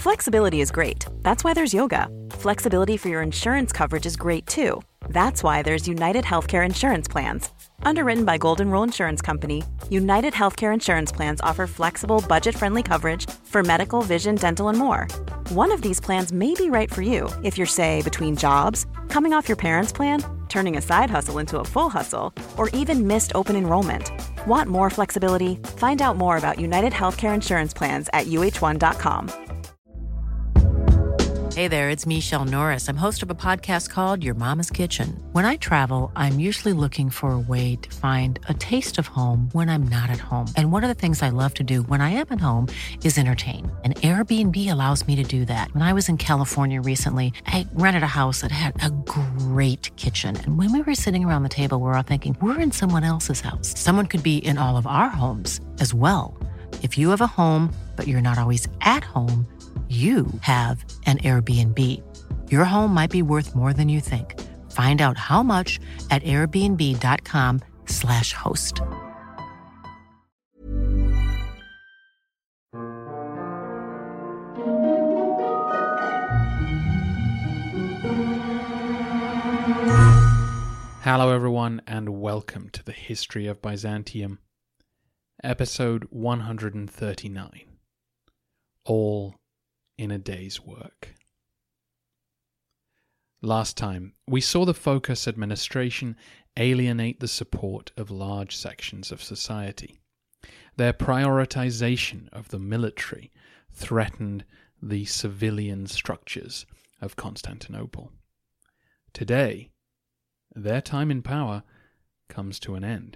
Flexibility is great. That's why there's yoga. Flexibility for your insurance coverage is great too. That's why there's United Healthcare Insurance Plans. Underwritten by Golden Rule Insurance Company, United Healthcare Insurance Plans offer flexible, budget-friendly coverage for medical, vision, dental, and more. One of these plans may be right for you if you're, say, between jobs, coming off your parents' plan, turning a side hustle into a full hustle, or even missed open enrollment. Want more flexibility? Find out more about United Healthcare Insurance Plans at uh1.com. Hey there, it's Michelle Norris. I'm host of a podcast called Your Mama's Kitchen. When I travel, I'm usually looking for a way to find a taste of home when I'm not at home. And one of the things I love to do when I am at home is entertain. And Airbnb allows me to do that. When I was in California recently, I rented a house that had a great kitchen. And when we were sitting around the table, we were all thinking, we're in someone else's house. Someone could be in all of our homes as well. If you have a home, but you're not always at home, you have an Airbnb. Your home might be worth more than you think. Find out how much at airbnb.com/host. Hello everyone and welcome to the History of Byzantium, episode 139, All in a Day's Work. Last time, we saw the Phocas administration alienate the support of large sections of society. Their prioritization of the military threatened the civilian structures of Constantinople. Today, their time in power comes to an end.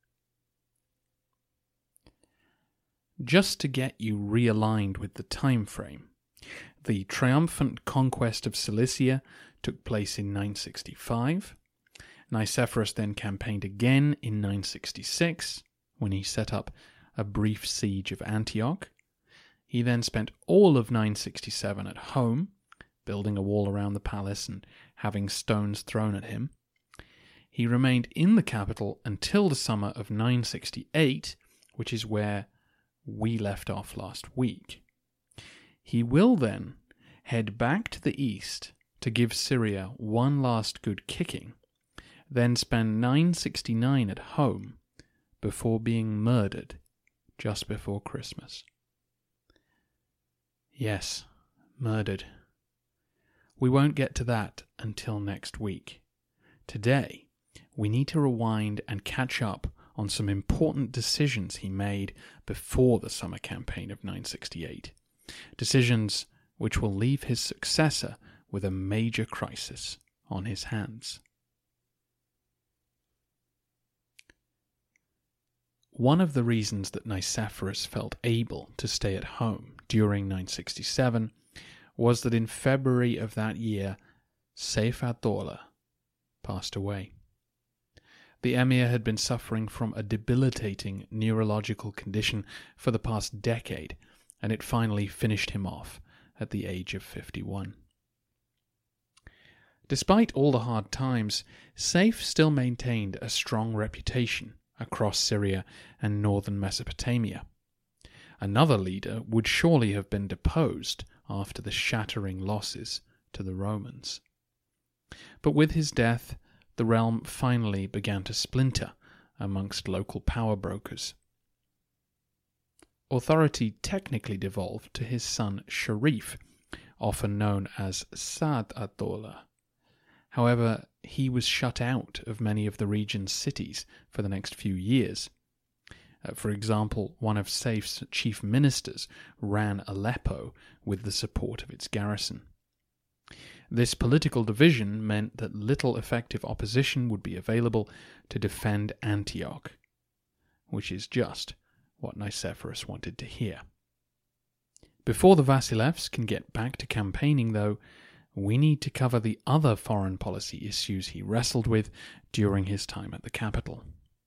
Just to get you realigned with the time frame, the triumphant conquest of Cilicia took place in 965. Nicephorus then campaigned again in 966, when he set up a brief siege of Antioch. He then spent all of 967 at home, building a wall around the palace and having stones thrown at him. He remained in the capital until the summer of 968, which is where we left off last week. He will then head back to the east to give Syria one last good kicking, then spend 969 at home before being murdered just before Christmas. Yes, murdered. We won't get to that until next week. Today, we need to rewind and catch up on some important decisions he made before the summer campaign of 968. Decisions which will leave his successor with a major crisis on his hands. One of the reasons that Nicephorus felt able to stay at home during 967 was that in February of that year, Sayf ad-Dawla passed away. The emir had been suffering from a debilitating neurological condition for the past decade, and it finally finished him off at the age of 51. Despite all the hard times, Sayf still maintained a strong reputation across Syria and northern Mesopotamia. Another leader would surely have been deposed after the shattering losses to the Romans. But with his death, the realm finally began to splinter amongst local power brokers. Authority technically devolved to his son Sharif, often known as Sa'd ad-Dawla. However, he was shut out of many of the region's cities for the next few years. For example, one of Sayf's chief ministers ran Aleppo with the support of its garrison. This political division meant that little effective opposition would be available to defend Antioch, which is just what Nicephorus wanted to hear. Before the Vasilevs can get back to campaigning, though, we need to cover the other foreign policy issues he wrestled with during his time at the capital.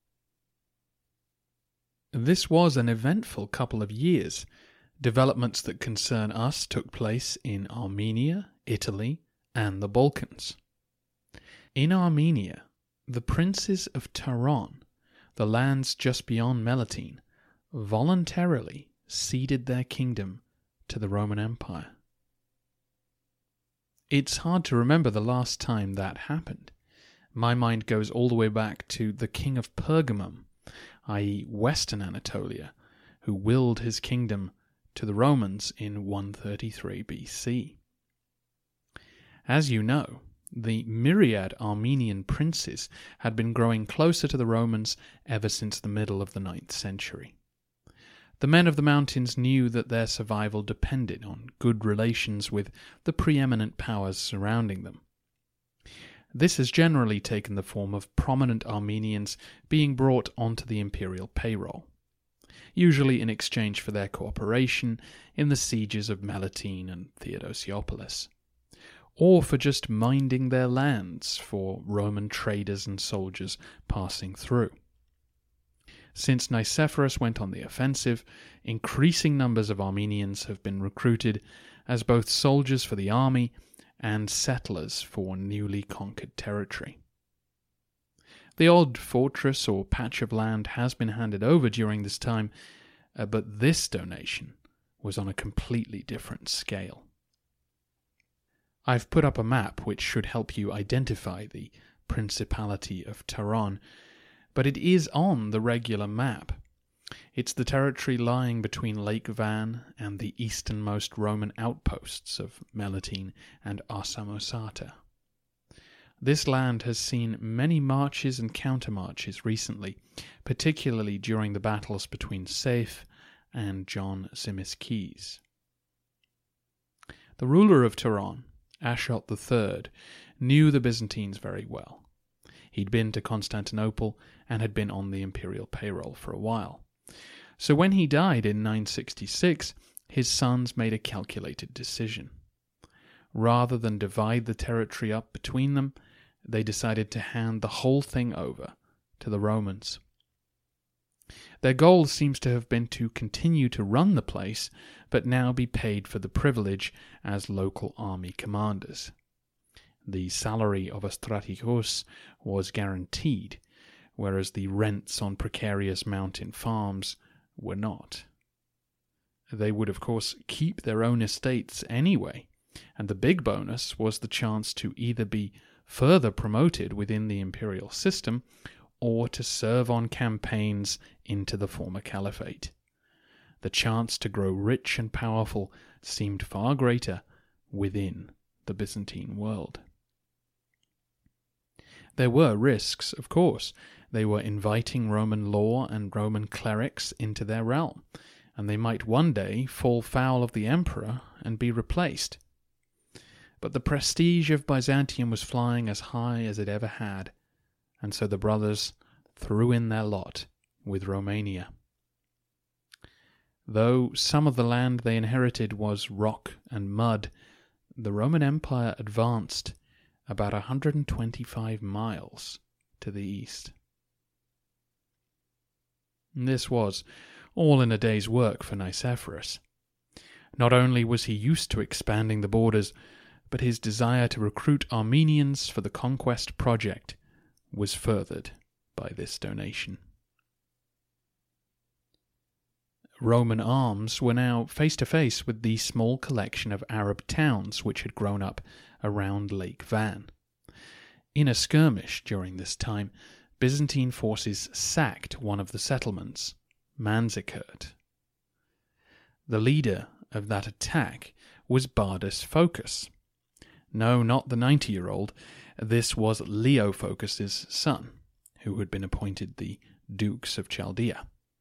This was an eventful couple of years. Developments that concern us took place in Armenia, Italy, and the Balkans. In Armenia, the princes of Taron, the lands just beyond Melitene, voluntarily ceded their kingdom to the Roman Empire. It's hard to remember the last time that happened. My mind goes all the way back to the king of Pergamum, i.e. Western Anatolia, who willed his kingdom to the Romans in 133 BC. As you know, the myriad Armenian princes had been growing closer to the Romans ever since the middle of the 9th century. The men of the mountains knew that their survival depended on good relations with the preeminent powers surrounding them. This has generally taken the form of prominent Armenians being brought onto the imperial payroll, usually in exchange for their cooperation in the sieges of Melitene and Theodosiopolis, or for just minding their lands for Roman traders and soldiers passing through. Since Nicephorus went on the offensive, increasing numbers of Armenians have been recruited as both soldiers for the army and settlers for newly conquered territory. The odd fortress or patch of land has been handed over during this time, but this donation was on a completely different scale. I've put up a map which should help you identify the Principality of Taron, but it is on the regular map. It's the territory lying between Lake Van and the easternmost Roman outposts of Melitene and Arsamosata. This land has seen many marches and countermarches recently, particularly during the battles between Saif and John Zimisces. The ruler of Taron, Ashot III, knew the Byzantines very well. He'd been to Constantinople and had been on the imperial payroll for a while. So when he died in 966, his sons made a calculated decision. Rather than divide the territory up between them, they decided to hand the whole thing over to the Romans. Their goal seems to have been to continue to run the place, but now be paid for the privilege as local army commanders. The salary of a strategos was guaranteed, whereas the rents on precarious mountain farms were not. They would, of course, keep their own estates anyway, and the big bonus was the chance to either be further promoted within the imperial system or to serve on campaigns into the former caliphate. The chance to grow rich and powerful seemed far greater within the Byzantine world. There were risks, of course. They were inviting Roman law and Roman clerics into their realm, and they might one day fall foul of the emperor and be replaced. But the prestige of Byzantium was flying as high as it ever had, and so the brothers threw in their lot with Romania. Though some of the land they inherited was rock and mud, the Roman Empire advanced about 125 miles to the east. This was all in a day's work for Nicephorus. Not only was he used to expanding the borders, but his desire to recruit Armenians for the conquest project was furthered by this donation. Roman arms were now face to face with the small collection of Arab towns which had grown up around Lake Van. In a skirmish during this time, Byzantine forces sacked one of the settlements, Manzikert. The leader of that attack was Bardas Phocas. No, not the 90-year-old. This was Leo Phocas's son, who had been appointed the Dukes of Chaldea.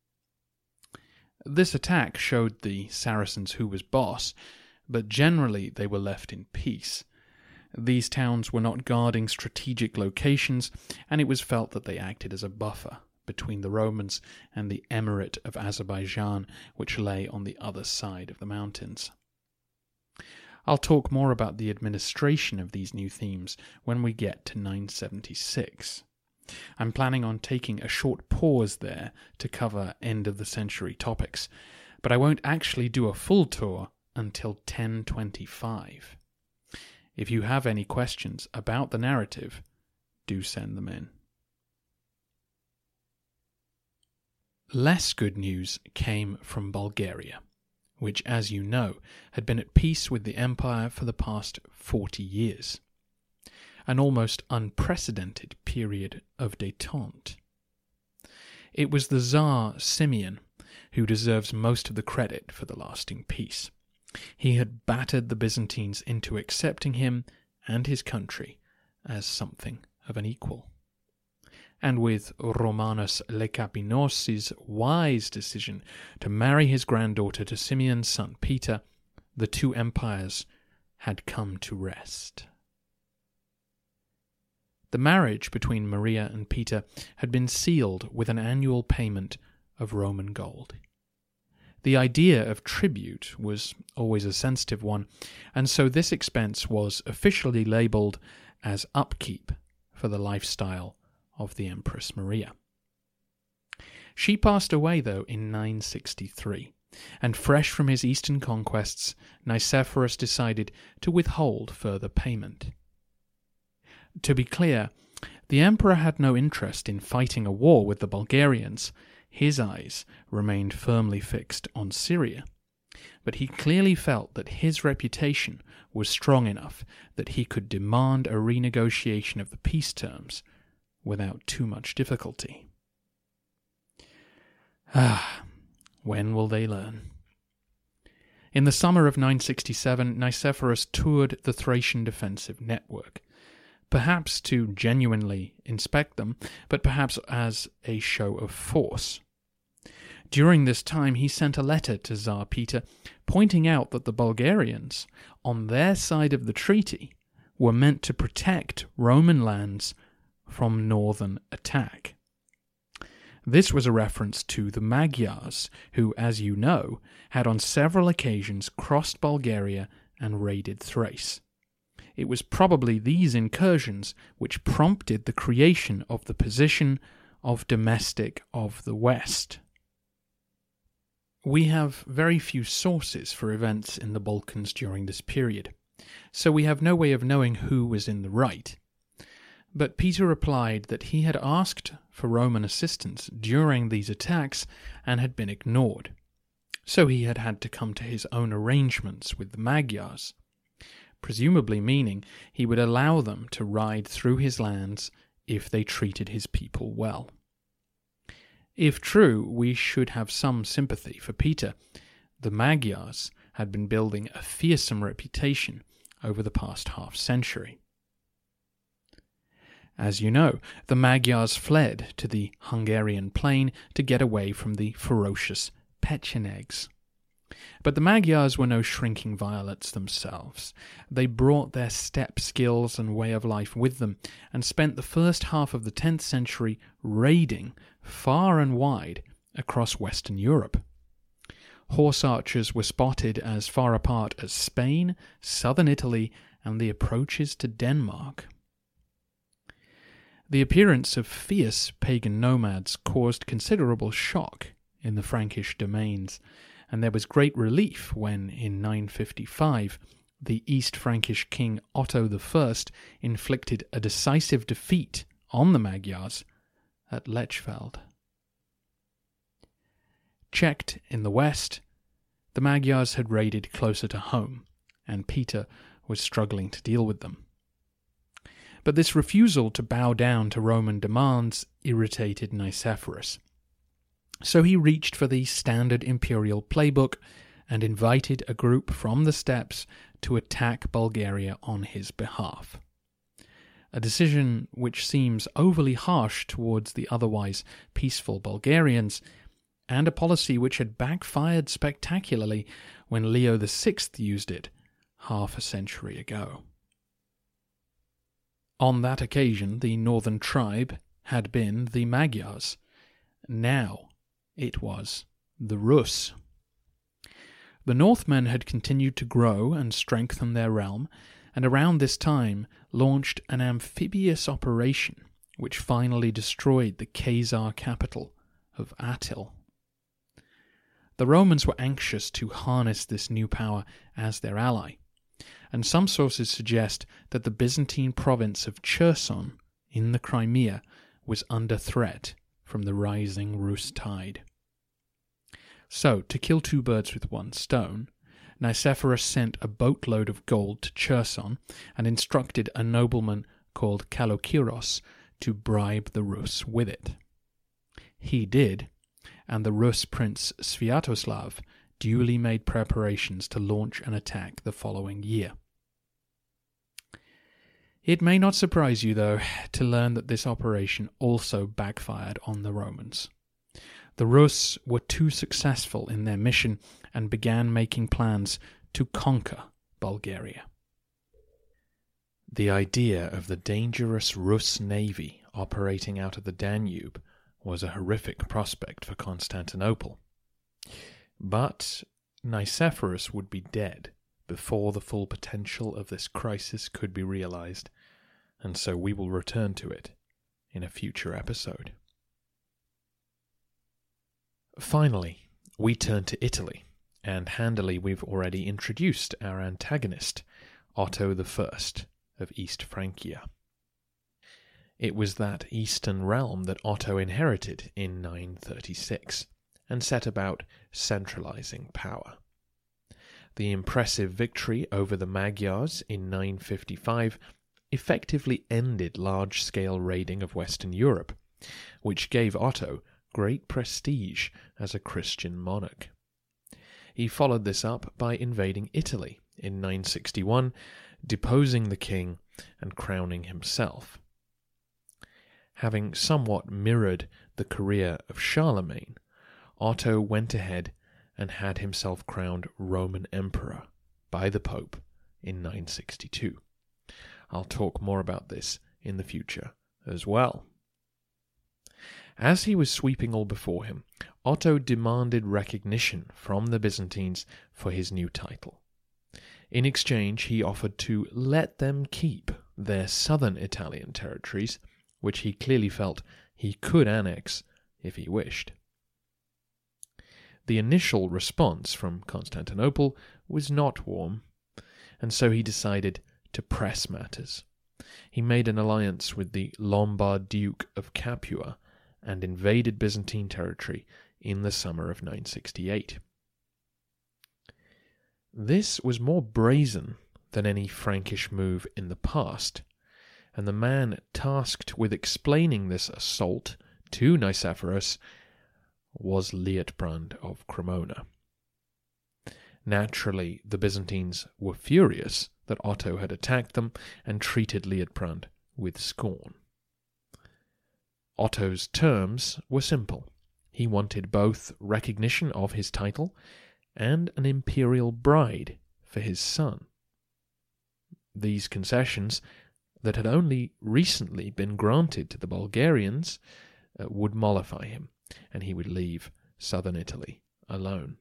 This attack showed the Saracens who was boss, but generally they were left in peace. These towns were not guarding strategic locations, and it was felt that they acted as a buffer between the Romans and the Emirate of Azerbaijan, which lay on the other side of the mountains. I'll talk more about the administration of these new themes when we get to 976. I'm planning on taking a short pause there to cover end-of-the-century topics, but I won't actually do a full tour until 1025. If you have any questions about the narrative, do send them in. Less good news came from Bulgaria, which, as you know, had been at peace with the empire for the past 40 years. An almost unprecedented period of détente. It was the Tsar Simeon who deserves most of the credit for the lasting peace. He had battered the Byzantines into accepting him and his country as something of an equal. And with Romanus Lecapinosi's wise decision to marry his granddaughter to Simeon's son Peter, the two empires had come to rest. The marriage between Maria and Peter had been sealed with an annual payment of Roman gold. The idea of tribute was always a sensitive one, and so this expense was officially labelled as upkeep for the lifestyle of the Empress Maria. She passed away, though, in 963, and fresh from his eastern conquests, Nicephorus decided to withhold further payment. To be clear, the emperor had no interest in fighting a war with the Bulgarians. His eyes remained firmly fixed on Syria, but he clearly felt that his reputation was strong enough that he could demand a renegotiation of the peace terms without too much difficulty. When will they learn? In the summer of 967, Nicephorus toured the Thracian defensive network, perhaps to genuinely inspect them, but perhaps as a show of force. During this time, he sent a letter to Tsar Peter pointing out that the Bulgarians, on their side of the treaty, were meant to protect Roman lands from northern attack. This was a reference to the Magyars, who, as you know, had on several occasions crossed Bulgaria and raided Thrace. It was probably these incursions which prompted the creation of the position of domestic of the West. We have very few sources for events in the Balkans during this period, so we have no way of knowing who was in the right. But Peter replied that he had asked for Roman assistance during these attacks and had been ignored, so he had had to come to his own arrangements with the Magyars, presumably meaning he would allow them to ride through his lands if they treated his people well. If true, we should have some sympathy for Peter. The Magyars had been building a fearsome reputation over the past half-century. As you know, the Magyars fled to the Hungarian plain to get away from the ferocious Pechenegs. But the Magyars were no shrinking violets themselves. They brought their steppe skills and way of life with them, and spent the first half of the 10th century raiding far and wide across Western Europe. Horse archers were spotted as far apart as Spain, southern Italy, and the approaches to Denmark. The appearance of fierce pagan nomads caused considerable shock in the Frankish domains, and there was great relief when, in 955, the East Frankish king Otto I inflicted a decisive defeat on the Magyars at Lechfeld. Checked in the west, the Magyars had raided closer to home, and Peter was struggling to deal with them. But this refusal to bow down to Roman demands irritated Nicephorus. So he reached for the standard imperial playbook and invited a group from the steppes to attack Bulgaria on his behalf. A decision which seems overly harsh towards the otherwise peaceful Bulgarians, and a policy which had backfired spectacularly when Leo VI used it half a century ago. On that occasion, the northern tribe had been the Magyars. Now it was the Rus. The Northmen had continued to grow and strengthen their realm, and around this time launched an amphibious operation which finally destroyed the Khazar capital of Atil. The Romans were anxious to harness this new power as their ally, and some sources suggest that the Byzantine province of Cherson in the Crimea was under threat from the rising Rus tide. So, to kill two birds with one stone, Nicephorus sent a boatload of gold to Cherson and instructed a nobleman called Kalokiros to bribe the Rus with it. He did, and the Rus prince Sviatoslav duly made preparations to launch an attack the following year. It may not surprise you, though, to learn that this operation also backfired on the Romans. The Rus were too successful in their mission and began making plans to conquer Bulgaria. The idea of the dangerous Rus navy operating out of the Danube was a horrific prospect for Constantinople. But Nicephorus would be dead before the full potential of this crisis could be realized, and so we will return to it in a future episode. Finally, we turn to Italy, and handily we've already introduced our antagonist, Otto I of East Francia. It was that eastern realm that Otto inherited in 936, and set about centralizing power. The impressive victory over the Magyars in 955 effectively ended large-scale raiding of Western Europe, which gave Otto great prestige as a Christian monarch. He followed this up by invading Italy in 961, deposing the king and crowning himself. Having somewhat mirrored the career of Charlemagne, Otto went ahead and had himself crowned Roman Emperor by the Pope in 962. I'll talk more about this in the future as well. As he was sweeping all before him, Otto demanded recognition from the Byzantines for his new title. In exchange, he offered to let them keep their southern Italian territories, which he clearly felt he could annex if he wished. The initial response from Constantinople was not warm, and so he decided to press matters. He made an alliance with the Lombard Duke of Capua and invaded Byzantine territory in the summer of 968. This was more brazen than any Frankish move in the past, and the man tasked with explaining this assault to Nicephorus was Liutprand of Cremona. Naturally, the Byzantines were furious that Otto had attacked them and treated Liutprand with scorn. Otto's terms were simple. He wanted both recognition of his title and an imperial bride for his son. These concessions, that had only recently been granted to the Bulgarians, would mollify him, and he would leave southern Italy alone.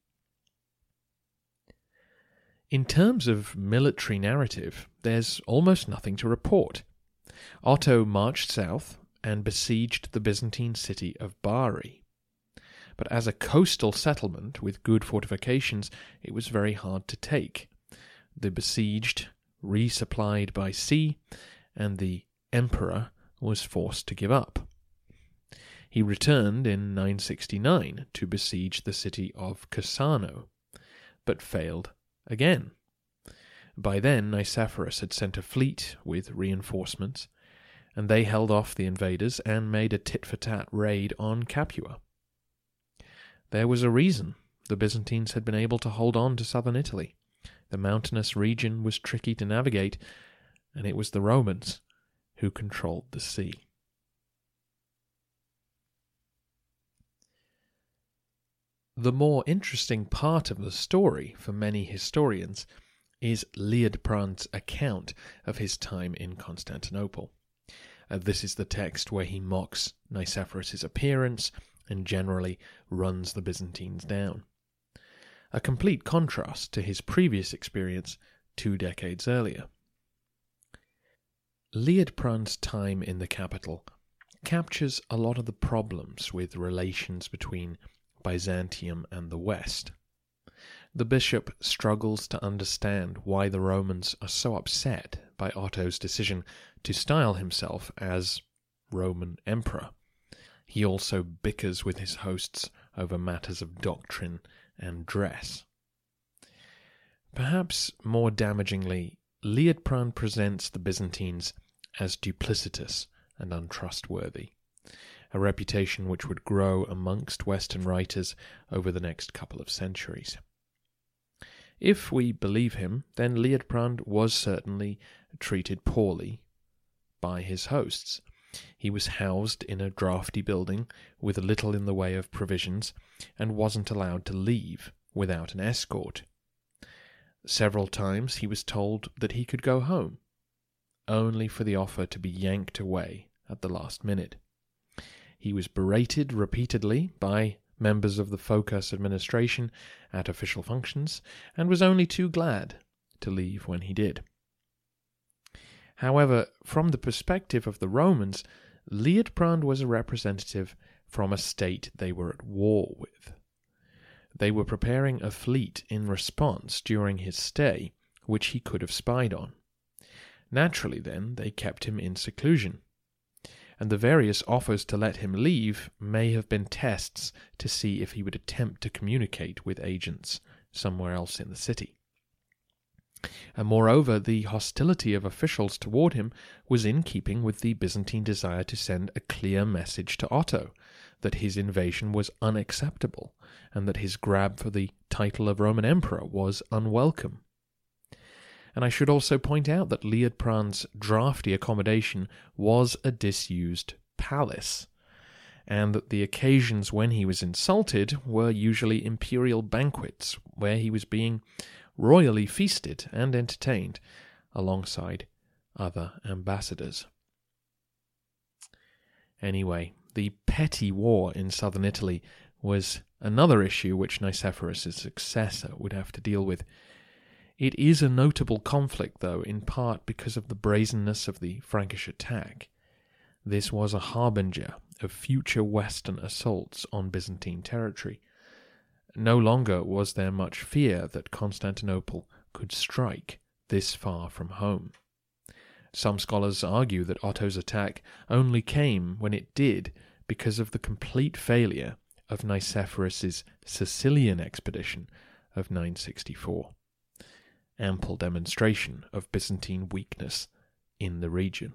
In terms of military narrative, there's almost nothing to report. Otto marched south and besieged the Byzantine city of Bari. But as a coastal settlement with good fortifications, it was very hard to take. The besieged resupplied by sea, and the emperor was forced to give up. He returned in 969 to besiege the city of Cassano, but failed again. By then, Nicephorus had sent a fleet with reinforcements, and they held off the invaders and made a tit-for-tat raid on Capua. There was a reason the Byzantines had been able to hold on to southern Italy. The mountainous region was tricky to navigate, and it was the Romans who controlled the sea. The more interesting part of the story for many historians is Liutprand's account of his time in Constantinople. This is the text where he mocks Nicephorus' appearance and generally runs the Byzantines down. A complete contrast to his previous experience 2 decades earlier. Liutprand's time in the capital captures a lot of the problems with relations between Byzantium and the West. The bishop struggles to understand why the Romans are so upset by Otto's decision to style himself as Roman Emperor. He also bickers with his hosts over matters of doctrine and dress. Perhaps more damagingly, Liutprand presents the Byzantines as duplicitous and untrustworthy, a reputation which would grow amongst Western writers over the next couple of centuries. If we believe him, then Liutprand was certainly treated poorly by his hosts. He was housed in a draughty building with little in the way of provisions and wasn't allowed to leave without an escort. Several times he was told that he could go home, only for the offer to be yanked away at the last minute. He was berated repeatedly by members of the Phocas administration at official functions, and was only too glad to leave when he did. However, from the perspective of the Romans, Liutprand was a representative from a state they were at war with. They were preparing a fleet in response during his stay, which he could have spied on. Naturally, then, they kept him in seclusion, and the various offers to let him leave may have been tests to see if he would attempt to communicate with agents somewhere else in the city. And moreover, the hostility of officials toward him was in keeping with the Byzantine desire to send a clear message to Otto that his invasion was unacceptable and that his grab for the title of Roman Emperor was unwelcome. And I should also point out that Liutprand's drafty accommodation was a disused palace, and that the occasions when he was insulted were usually imperial banquets, where he was being royally feasted and entertained alongside other ambassadors. Anyway, the petty war in southern Italy was another issue which Nicephorus' successor would have to deal with. It is a notable conflict, though, in part because of the brazenness of the Frankish attack. This was a harbinger of future Western assaults on Byzantine territory. No longer was there much fear that Constantinople could strike this far from home. Some scholars argue that Otto's attack only came when it did because of the complete failure of Nicephorus' Sicilian expedition of 964. Ample demonstration of Byzantine weakness in the region.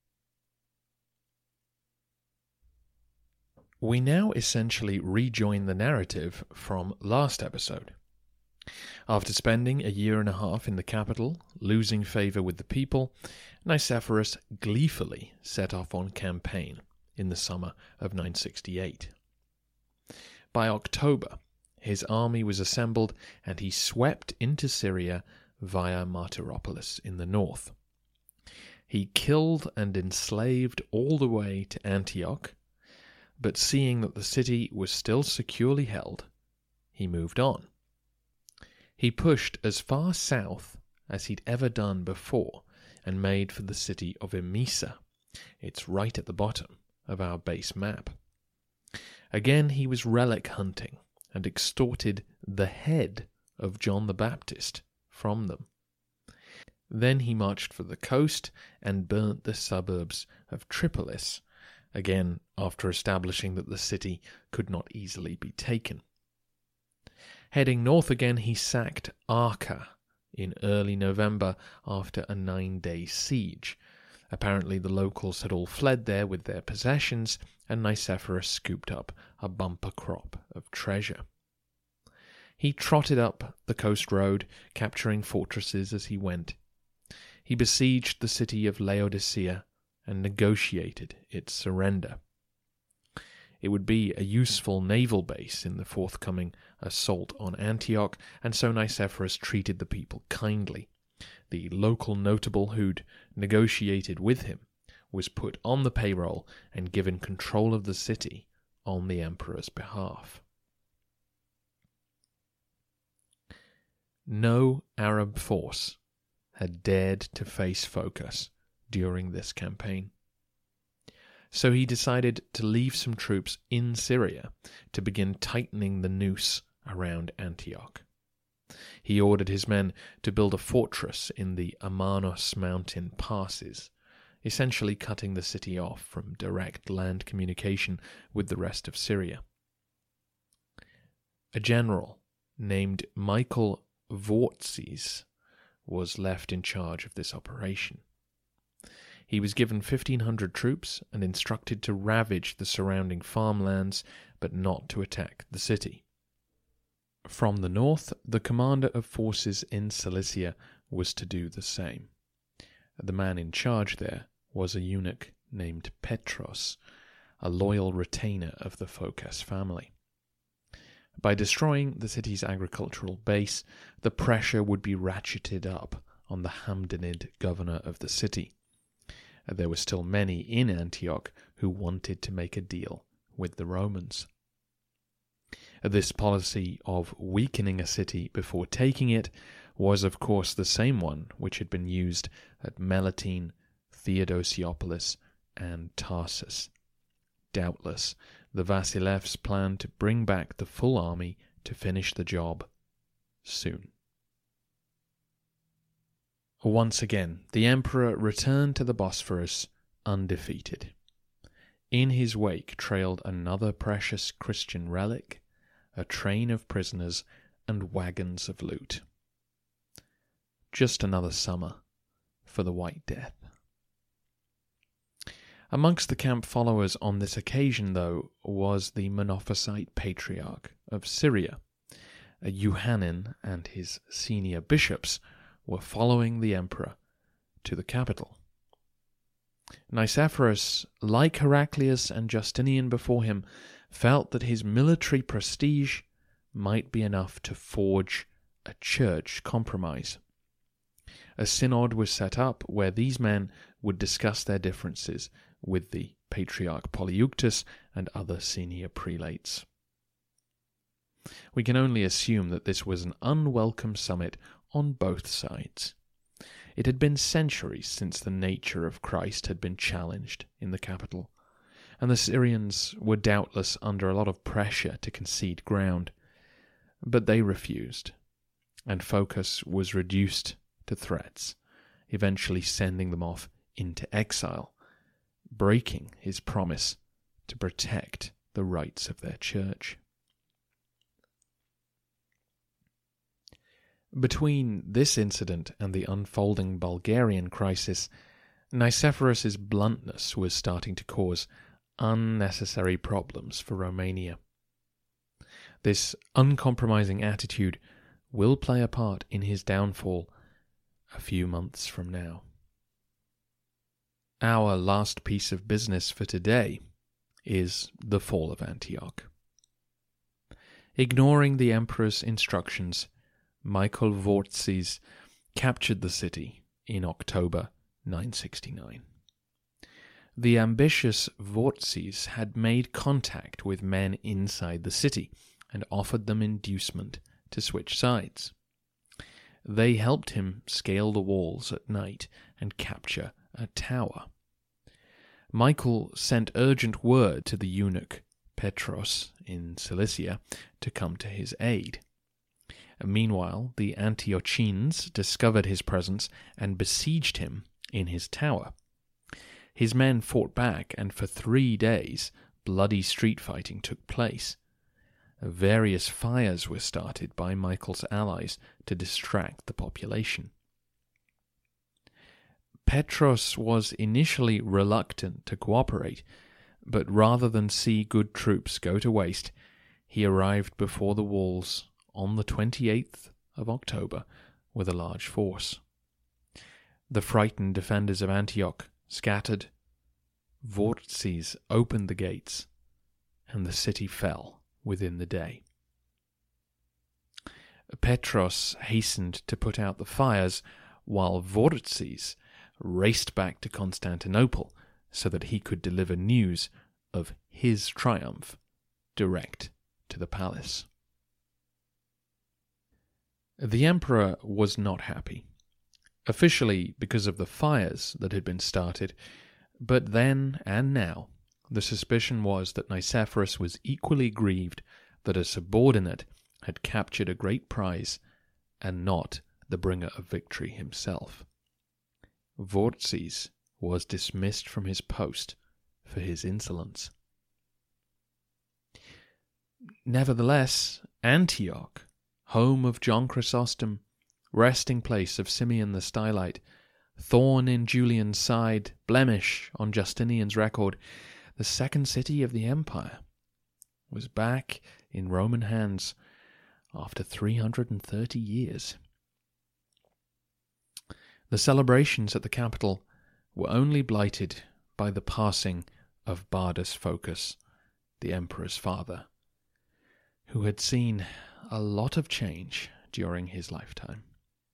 We now essentially rejoin the narrative from last episode. After spending a year and a half in the capital, losing favour with the people, Nicephorus gleefully set off on campaign in the summer of 968. By October, his army was assembled and he swept into Syria via Martyropolis in the north. He killed and enslaved all the way to Antioch, but seeing that the city was still securely held, he moved on. He pushed as far south as he'd ever done before and made for the city of Emesa. It's right at the bottom of our base map. Again, he was relic hunting and extorted the head of John the Baptist from them. Then he marched for the coast and burnt the suburbs of Tripolis, again after establishing that the city could not easily be taken. Heading north again, he sacked Arca in early November after a 9-day siege. Apparently the locals had all fled there with their possessions, and Nicephorus scooped up a bumper crop of treasure. He trotted up the coast road, capturing fortresses as he went. He besieged the city of Laodicea and negotiated its surrender. It would be a useful naval base in the forthcoming assault on Antioch, and so Nicephorus treated the people kindly. The local notable who'd negotiated with him was put on the payroll and given control of the city on the emperor's behalf. No Arab force had dared to face Phocas during this campaign. So he decided to leave some troops in Syria to begin tightening the noose around Antioch. He ordered his men to build a fortress in the Amarnos mountain passes, essentially cutting the city off from direct land communication with the rest of Syria. A general named Michael Vórtiz was left in charge of this operation. He was given 1,500 troops and instructed to ravage the surrounding farmlands, but not to attack the city. From the north, the commander of forces in Cilicia was to do the same. The man in charge there was a eunuch named Petros, a loyal retainer of the Phocas family. By destroying the city's agricultural base, the pressure would be ratcheted up on the Hamdanid governor of the city. There were still many in Antioch who wanted to make a deal with the Romans. This policy of weakening a city before taking it was, of course, the same one which had been used at Melitene, Theodosiopolis, and Tarsus. Doubtless, the Vasilevs planned to bring back the full army to finish the job soon. Once again, the emperor returned to the Bosphorus undefeated. In his wake trailed another precious Christian relic, a train of prisoners, and wagons of loot. Just another summer for the White Death. Amongst the camp followers on this occasion, though, was the Monophysite Patriarch of Syria. Yohanan and his senior bishops were following the emperor to the capital. Nicephorus, like Heraclius and Justinian before him, felt that his military prestige might be enough to forge a church compromise. A synod was set up where these men would discuss their differences with the Patriarch Polyeuctus and other senior prelates. We can only assume that this was an unwelcome summit on both sides. It had been centuries since the nature of Christ had been challenged in the capital, and the Syrians were doubtless under a lot of pressure to concede ground. But they refused, and Phocas was reduced to threats, eventually sending them off into exile, breaking his promise to protect the rights of their church. Between this incident and the unfolding Bulgarian crisis, Nicephorus's bluntness was starting to cause unnecessary problems for Romania. This uncompromising attitude will play a part in his downfall a few months from now. Our last piece of business for today is the fall of Antioch. Ignoring the emperor's instructions, Michael Vórtiz captured the city in October 969. The ambitious Vórtiz had made contact with men inside the city and offered them inducement to switch sides. They helped him scale the walls at night and capture a tower. Michael sent urgent word to the eunuch Petros in Cilicia to come to his aid. Meanwhile, the Antiochenes discovered his presence and besieged him in his tower. His men fought back, and for 3 days, bloody street fighting took place. Various fires were started by Michael's allies to distract the population. Petros was initially reluctant to cooperate, but rather than see good troops go to waste, he arrived before the walls on the 28th of October with a large force. The frightened defenders of Antioch scattered. Vórtiz opened the gates, and the city fell within the day. Petros hastened to put out the fires, while Vórtiz raced back to Constantinople so that he could deliver news of his triumph direct to the palace. The emperor was not happy, officially because of the fires that had been started, but then and now the suspicion was that Nicephorus was equally grieved that a subordinate had captured a great prize and not the bringer of victory himself. Vórtiz was dismissed from his post for his insolence. Nevertheless, Antioch, home of John Chrysostom, resting place of Simeon the Stylite, thorn in Julian's side, blemish on Justinian's record, the second city of the empire, was back in Roman hands after 330 years. The celebrations at the capital were only blighted by the passing of Bardas Phocas, the emperor's father, who had seen a lot of change during his lifetime.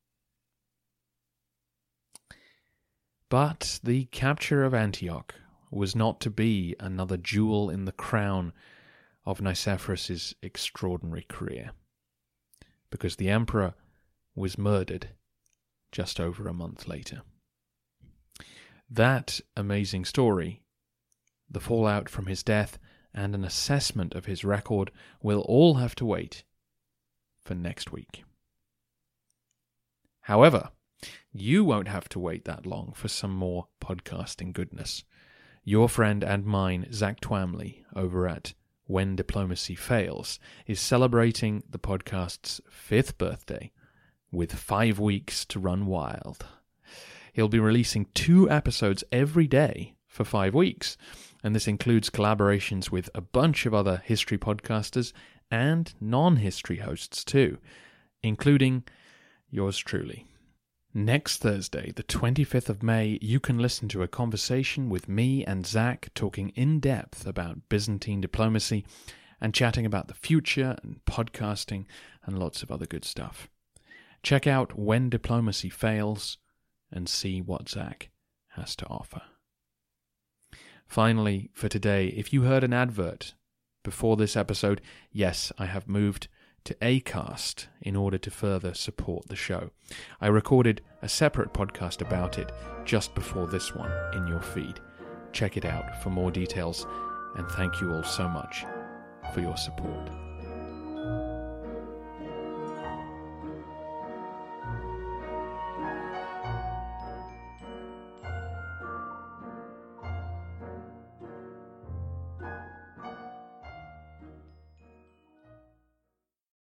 But the capture of Antioch was not to be another jewel in the crown of Nicephorus's extraordinary career, because the emperor was murdered just over a month later. That amazing story, the fallout from his death, and an assessment of his record will all have to wait for next week. However, you won't have to wait that long for some more podcasting goodness. Your friend and mine, Zach Twamley, over at When Diplomacy Fails, is celebrating the podcast's 5th birthday with 5 weeks to run wild. He'll be releasing 2 episodes every day for 5 weeks, and this includes collaborations with a bunch of other history podcasters and non-history hosts too, including yours truly. Next Thursday, the 25th of May, you can listen to a conversation with me and Zach talking in depth about Byzantine diplomacy and chatting about the future and podcasting and lots of other good stuff. Check out When Diplomacy Fails and see what Zach has to offer. Finally, for today, if you heard an advert before this episode, yes, I have moved to Acast in order to further support the show. I recorded a separate podcast about it just before this one in your feed. Check it out for more details, and thank you all so much for your support.